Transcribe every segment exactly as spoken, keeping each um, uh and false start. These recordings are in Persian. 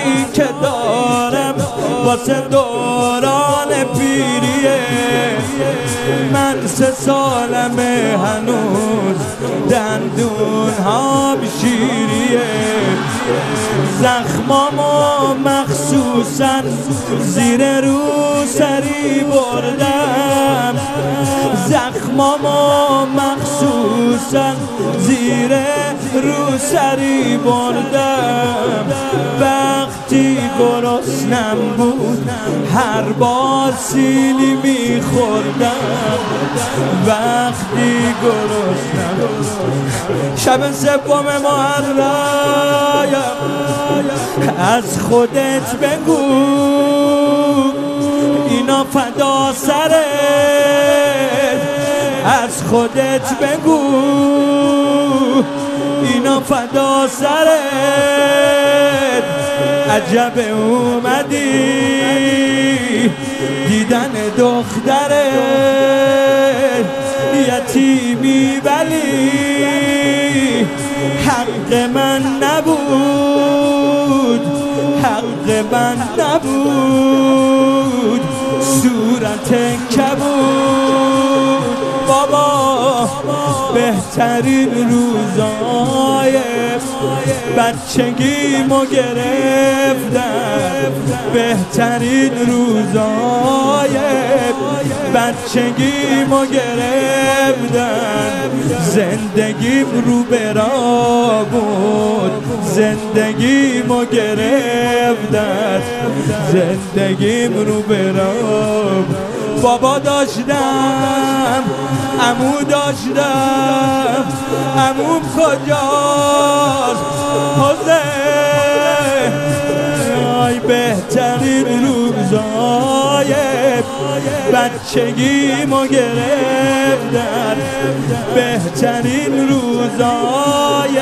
که دارم واسه دوران پیریه. من سه سالمه هنوز دندون ها شیریه. زخمامو مخصوصا زیر رو سری بردم. زخمامو مخصوصا زیر رو سری بردم. وقتی گرسنم بود هر بار سیلی میخوردم. وقتی گرسنم شب سوم محرم از خودت بگو اینا فدا سرت. از خودت بگو اینا فدا سرت. عجب اومدی دیدن دخترت. یتیمی ولی حق من نبود. حق من نبود. صورت کبود. بابا بهترین روزای بچگیمو گرفتم. بهترین روزای بچگیمو گرفتم. زندگیم رو برا بود. زندگیمو گرفتم. زندگیم رو برا بود. بابا داشتم عمو داشتم. عموم کجاست حسین؟ آی بهترین روزای بچگیمو گرفتن. بهترین روزای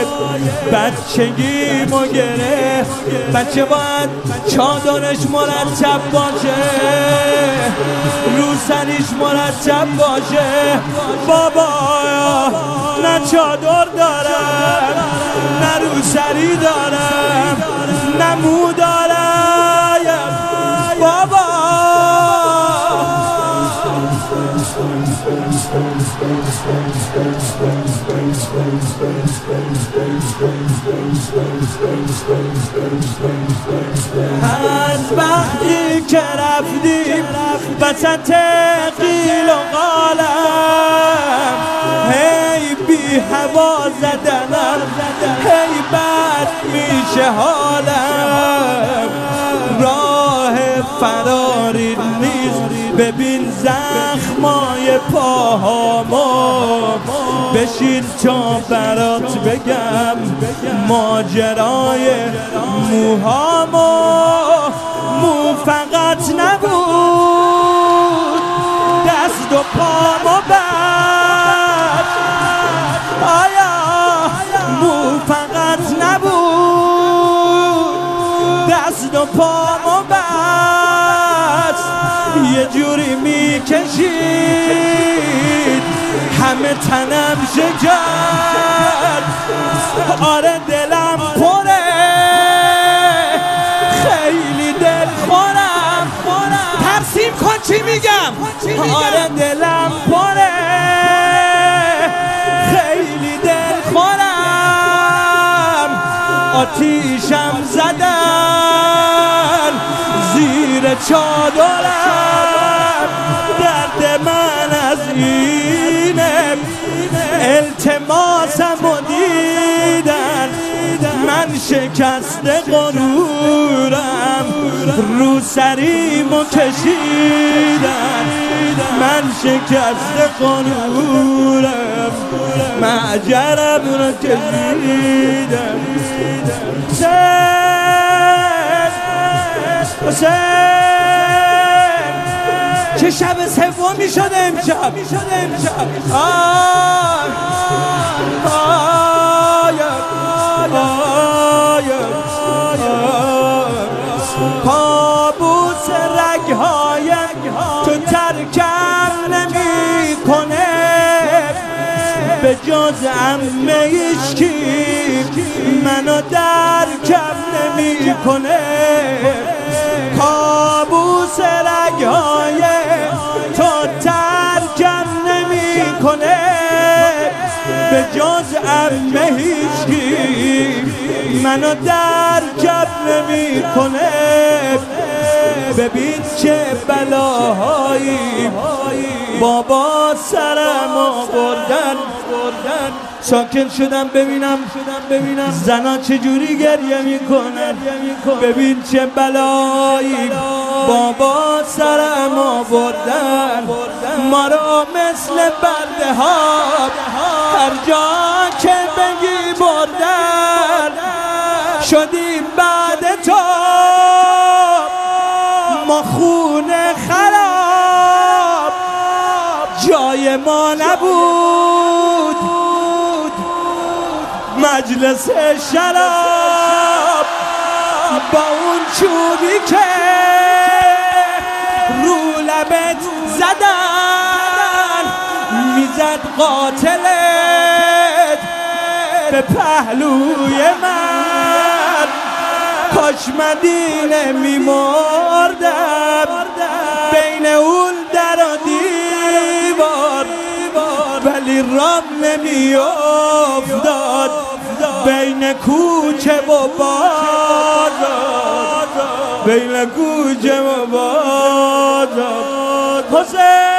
بچگیمو گرفت. بچه باید چادرش مرتب باشه. روسریش مرتب باشه. بابا نه چادر دارم نه روسری دارم نه مو دارم. بابا از وقتی که رفتیم وسط قیل و قالم هی بی هوا زدنم هی بد میشه حالم. راه فراری نیست ببین زخمای پاهامو. بشین تا برات بگم ماجرای موهامو. مو فقط نبود دست و پامو بد. آیا مو فقط نبود دست و پامو بد. یه جوری میکشید همه تنم شکر. آره دلم پره خیلی دل خورم. ترسیم کن چی میگم. آره دلم پره خیلی دل خورم. آتیشم زدن زیر چادرم. درد من از اینه التماسم و دیدن. من شکست غرورم رو سریمو کشیدن. من شکست غرورم معجرم رو کشیدن. حسین حسین چه شب سومی شده امشب. آه کابوس رگهای تو ترکم نمی کنه به جز عمه هیچکی منو درکم نمی نمی کنه، کابوس رگای تو ترکم نمی کنه، به جز عمه هیچکی منو درکم نمی کنه. ببین چه بلاهایی بابا سرم آوردن، ساکن شدم ببینم ببینم زنا چجوری گریه میکنن. ببین چه بلایی بابا سرم آوردن، ما رو مثل برده ها هر جا که بگی بردن. شدیم بعد تو ما خونه خراب، جای ما نبود مجلس شراب. با اون چوبی که رو لبت زدن میزد قاتلت به پهلوی من، کاش مدینه میمردم بین اون در و دیوار، ولی رام نمیافتاد بین کوچه و بازار، بین کوچه و بازار. حسین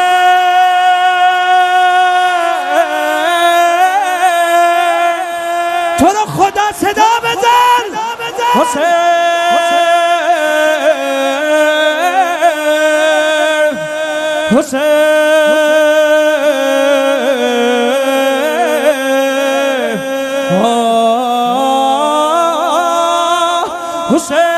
تو رو خدا صدا بزن، حسین حسین حسین